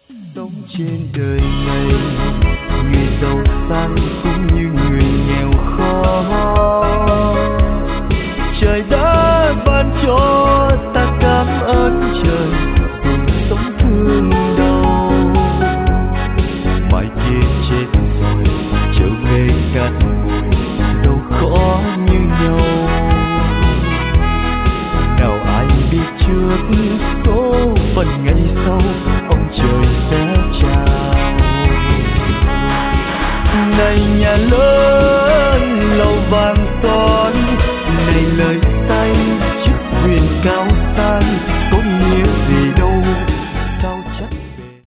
Sống trên đời này, người giàu sang cũng như người nghèo khó. Trời đã ban cho ta cảm ơn trời, cùng sống thương đau. Mai kia chết rồi trở về cát bụi, đâu khó như nhau. Nào ai biết trước số phận ngày sau, ông trời sẽ trao. Này nhà lớn lầu vàng son, này lời say chức quyền cao sang,